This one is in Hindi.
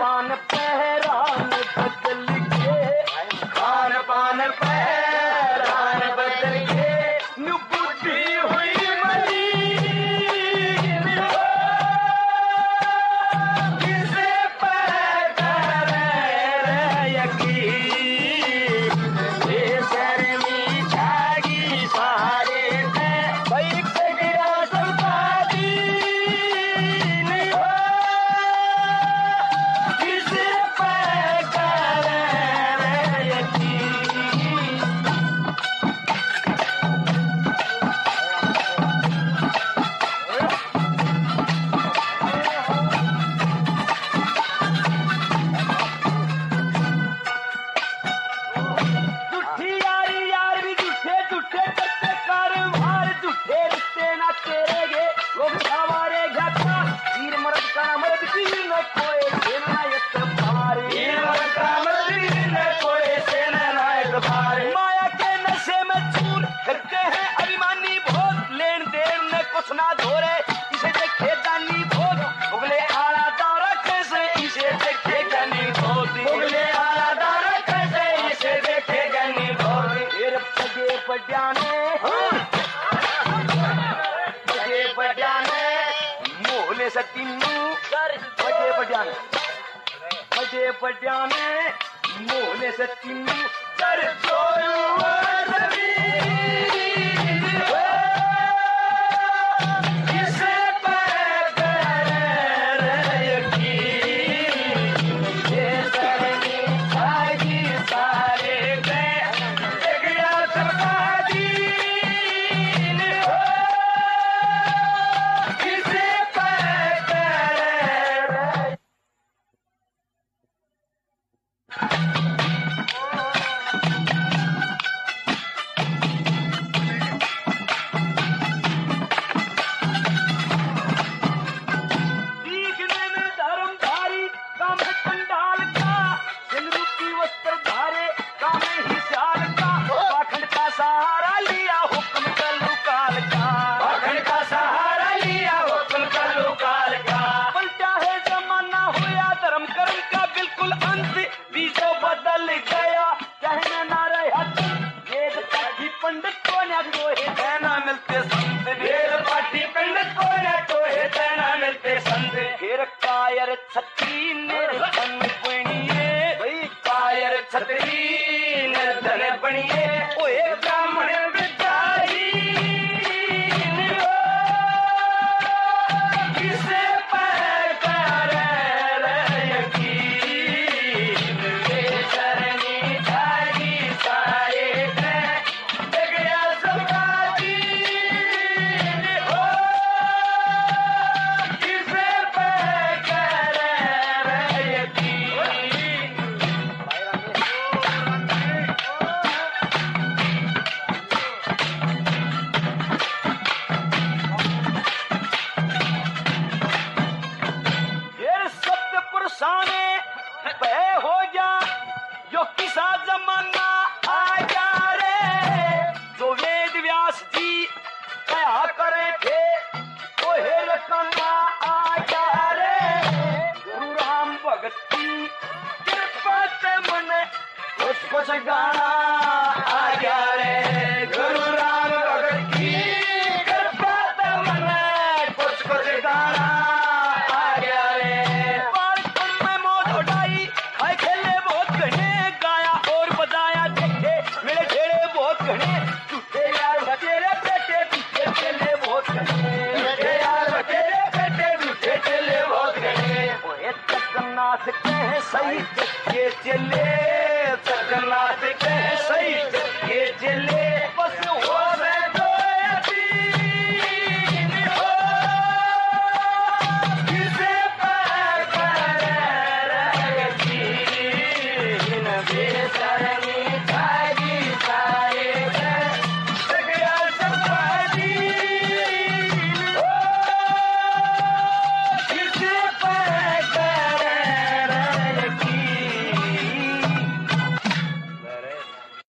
पान पहरान बदल के, खान पान पहरान बदल के, नु बुद्धि हुई मलिन हो, किसे पर करे यकीन, ये शर्मी छागी सारे पे, भाई कगरा सबका दीन हो, किसे पर करे यकीन। झूठी यारी यार भी झूठे झूठे करते कारोबार, झूठे रिश्ते ना तेरेगे लोग सवारे घाटा, वीर मर्द का मर्द की न कोई सेना एक भार, वीर मर्द का मर्द की न कोई सेना एक भार, माया के नशे में चूर करते हैं अभिमानी भोग, लेन देन में कुछ ना धोरे इसे देखे दानी भोग, उगले आला दारा कैसे इसे देखे गनी भोग, उगले आला दारा कैसे इसे देखे गनी भोग, फिर पगे पड्याने पगे पड्याने मोहले सतीनू पगे पड्याने पगे पड्याने मोहले सतीनू कर जोरू ज़मीन हो, किसे पर करे यकीन, ये शर्मी छागी सारे पे, जगड़ा सबका दीन हो, किसे पर करे। दिखने में धर्मधारी काम है पंडाल का, सिंदूर की वस्त्र धारे काम है हिसार का, पाखंड का सहारा लिया हुक्म कलुकाल का, पाखंड का सहारा लिया हुक्म कलुकाल का, पलटा है जमाना हुआ धर्म कर्म का बिल्कुल अंत, बीजो बदल गया कहने ना रहा वेद पाठी पंडित को न तोहे देना मिलते संत, वेद पाठी पंडित को न तोहे देना मिलते संत, फिर कायर छत्री निर्धन बनिए, भाई कायर छत्री निर्धन बनिए, ओ एक ब्राह्मण विद्याहीन हो, किसे पर करे यकीन, ये शर्मी छागी सारे पे, जगड़ा सबका दीन हो, किसे पर करे यकीन। फिर सत्य पुरुषाने पे हो जा, जो किसा जमाना आ जा रे, जो वेद व्यास जी कया करे थे तो हे रखना आ जा रे, गुरु राम भगत की कृपा से मन कुछ कुछ गाना आ जा रे, गुरु राम भगत की कृपा से मन कुछ कुछ गाना आ जा रे, बालपन में मौज उड़ाई खाए खेले बहुत घने, गाया और बजाया देखे मेरे ढेरे बहुत घने, झूठे यार बतेरे बेटे पीछे चले बहुत घने, झूठे यार बतेरे बेटे पीछे चले बहुत घने, वो एक जगन्नाथ कहे सही के चले।